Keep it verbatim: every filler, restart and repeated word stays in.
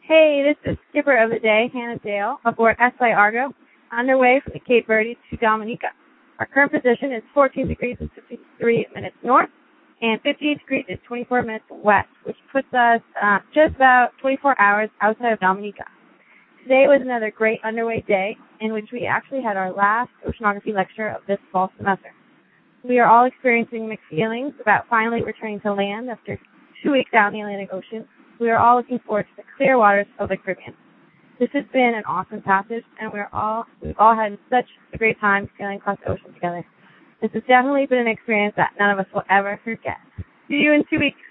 Hey, this is Skipper of the Day, Hannah Dale, aboard S I Argo, underway from the Cape Verde to Dominica. Our current position is fourteen degrees and fifty-three minutes north, and fifty-eight degrees and twenty-four minutes west, which puts us uh, just about twenty-four hours outside of Dominica. Today was another great underway day in which we actually had our last oceanography lecture of this fall semester. We are all experiencing mixed feelings about finally returning to land after two weeks out in the Atlantic Ocean. We are all looking forward to the clear waters of the Caribbean. This has been an awesome passage, and we're all, we've all had such a great time sailing across the ocean together. This has definitely been an experience that none of us will ever forget. See you in two weeks.